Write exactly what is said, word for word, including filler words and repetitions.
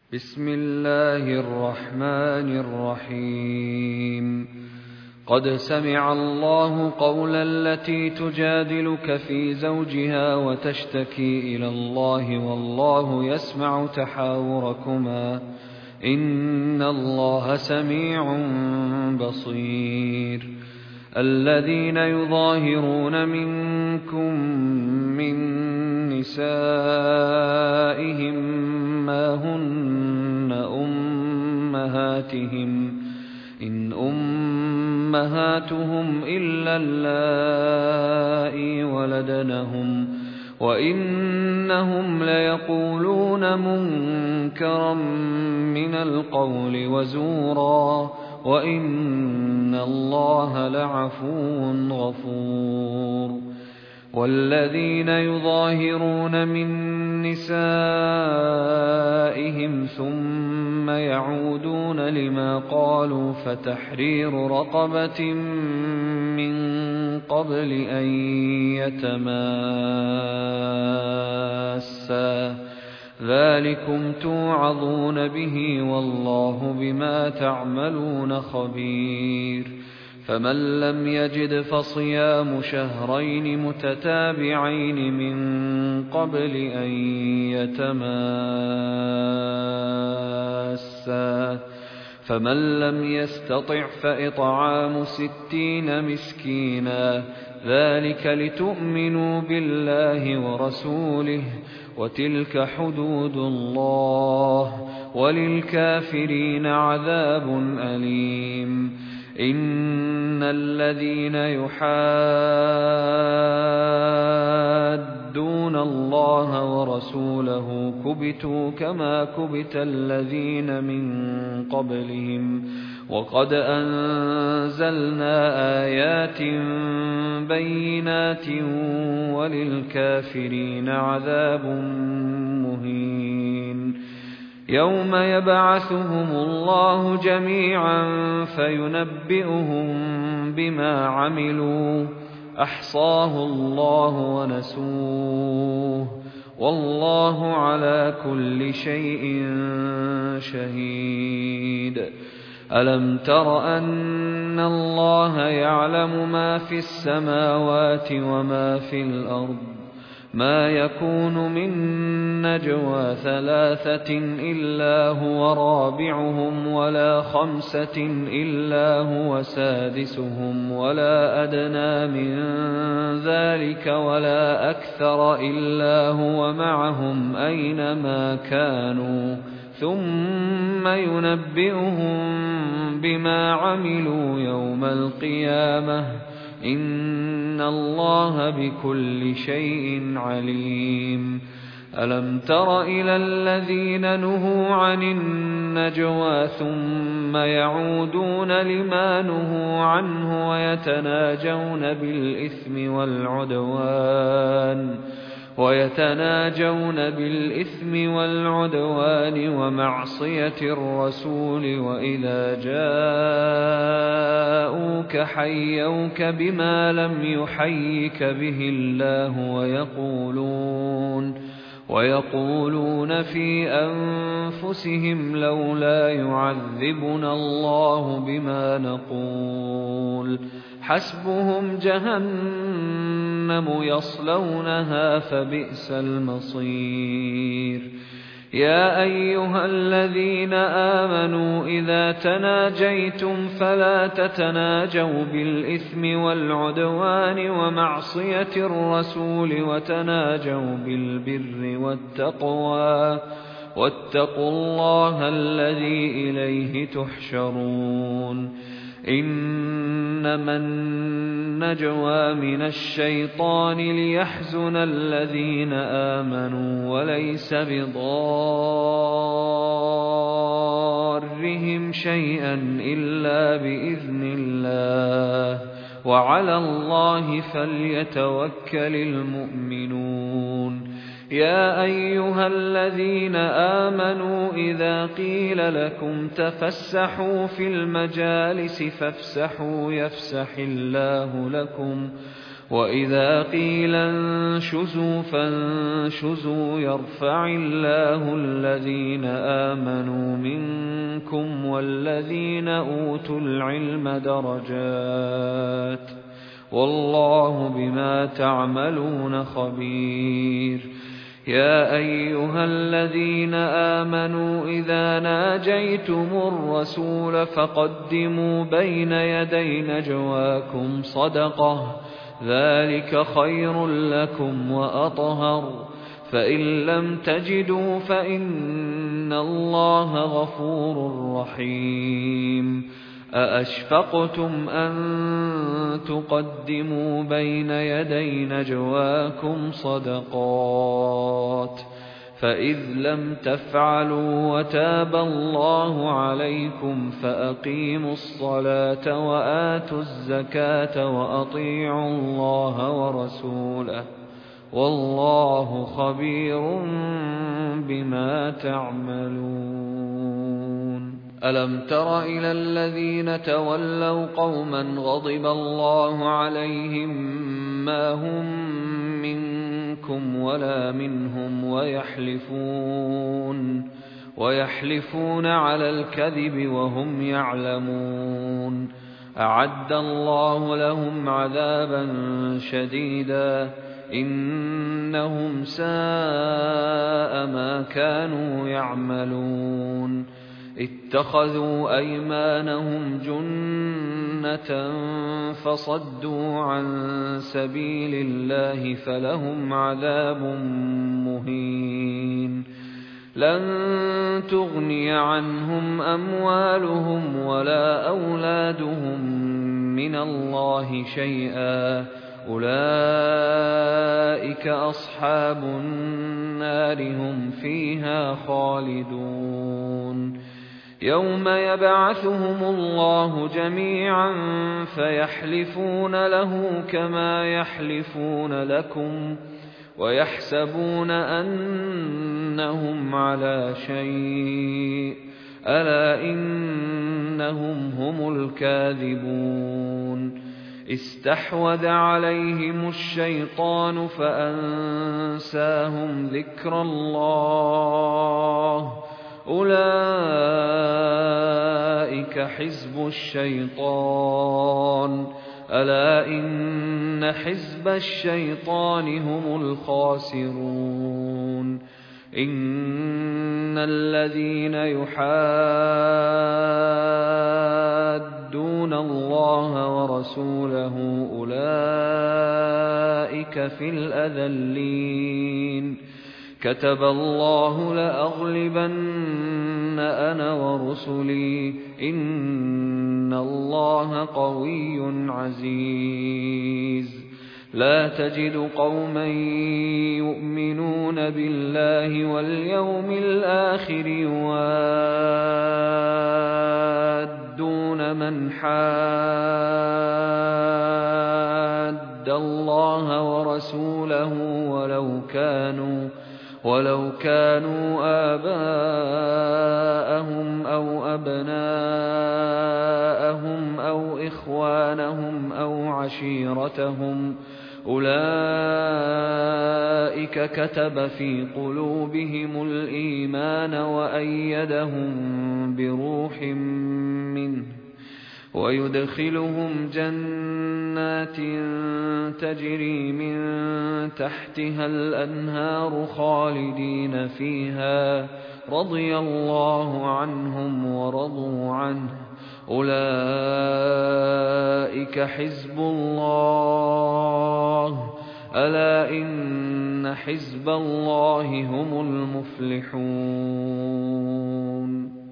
بسم الله الرحمن الرحيم قد سمع الله قول التي تجادلك في زوجها وتشتكي إلى الله والله يسمع تحاوركما إن الله سميع بصير. الذين يظاهرون منكم من نسائهم ما هن أمهاتهم إن أمهاتهم إلا اللائي ولدنهم وإنهم ليقولون منكرا من القول وزورا وإن الله لعفو غفور. والذين يظاهرون من نسائهم ثم يعودون لما قالوا فتحرير رقبة من قبل أن يتماسا ذلكم توعظون به والله بما تعملون خبير. فمن لم يجد فصيام شهرين متتابعين من قبل أن يتماسا فمن لم يستطع فإطعام ستين مسكينا ذلك لتؤمنوا بالله ورسوله وتلك حدود الله وللكافرين عذاب أليم. إن الذين يحادون الله ورسوله كبتوا كما كبت الذين من قبلهم وقد أنزلنا آيات بينات وللكافرين عذاب مهين. يوم يبعثهم الله جميعا فينبئهم بما عملوا أحصاه الله ونسوه والله على كل شيء شهيد. ألم تر أن الله يعلم ما في السماوات وما في الأرض ما يكون من نجوى ثلاثة إلا هو رابعهم ولا خمسة إلا هو سادسهم ولا أدنى من ذلك ولا أكثر إلا هو معهم أينما كانوا ثم ينبئهم بما عملوا يوم القيامة إن الله بكل شيء عليم. ألم تر إلى الذين نهوا عن النجوى ثم يعودون لما نهوا عنه ويتناجون بالإثم والعدوان ويتناجون بالإثم والعدوان ومعصية الرسول وإذا جاءوك حيوك بما لم يحيك به الله ويقولون ويقولون في أنفسهم لولا يعذبنا الله بما نقول حسبهم جهنم يصلونها فبئس المصير. يا أيها الذين آمنوا إذا تناجيتم فلا تتناجوا بالإثم والعدوان ومعصية الرسول وتناجوا بالبر والتقوى واتقوا الله الذي إليه تحشرون. إنما النجوى من الشيطان ليحزن الذين آمنوا وليس بضارهم شيئا إلا بإذن الله وعلى الله فليتوكل المؤمنون. يا أيها الذين آمنوا إذا قيل لكم تفسحوا في المجالس فافسحوا يفسح الله لكم وإذا قيل انشزوا فانشزوا يرفع الله الذين آمنوا منكم والذين أوتوا العلم درجات والله بما تعملون خبير. يا أيها الذين آمنوا إذا ناجيتم الرسول فقدموا بين يدي نجواكم صدقة ذلك خير لكم وأطهر فإن لم تجدوا فإن الله غفور رحيم. أأشفقتم أن تقدموا بين يدي نجواكم صدقات فإذ لم تفعلوا وتاب الله عليكم فأقيموا الصلاة وآتوا الزكاة وأطيعوا الله ورسوله والله خبير بما تعملون. ألم تر إلى الذين تولوا قوما غضب الله عليهم ما هم منكم ولا منهم ويحلفون ويحلفون على الكذب وهم يعلمون أعد الله لهم عذابا شديدا إنهم ساء ما كانوا يعملون. اتخذوا أيمانهم جنة فصدوا عن سبيل الله فلهم عذاب مهين. لن تغني عنهم أموالهم ولا أولادهم من الله شيئا أولئك أصحاب النار هم فيها خالدون. يوم يبعثهم الله جميعا فيحلفون له كما يحلفون لكم ويحسبون أنهم على شيء ألا إنهم هم الكاذبون. استحوذ عليهم الشيطان فأنساهم ذكر الله أولئك حزب الشيطان ألا إن حزب الشيطان هم الخاسرون. إن الذين يحادون الله ورسوله أولئك في الأذلين. كتب الله لأغلبن أنا ورسلي إن الله قوي عزيز. لا تجد قوما يؤمنون بالله واليوم الآخر يوادون من حاد الله ورسوله ولو كانوا ولو كانوا آباءهم أو أبناءهم أو إخوانهم أو عشيرتهم أولئك كتب في قلوبهم الإيمان وأيدهم بروح منه ويدخلهم جنات تجري من تحتها الأنهار خالدين فيها رضي الله عنهم ورضوا عنه أولئك حزب الله ألا إن حزب الله هم المفلحون.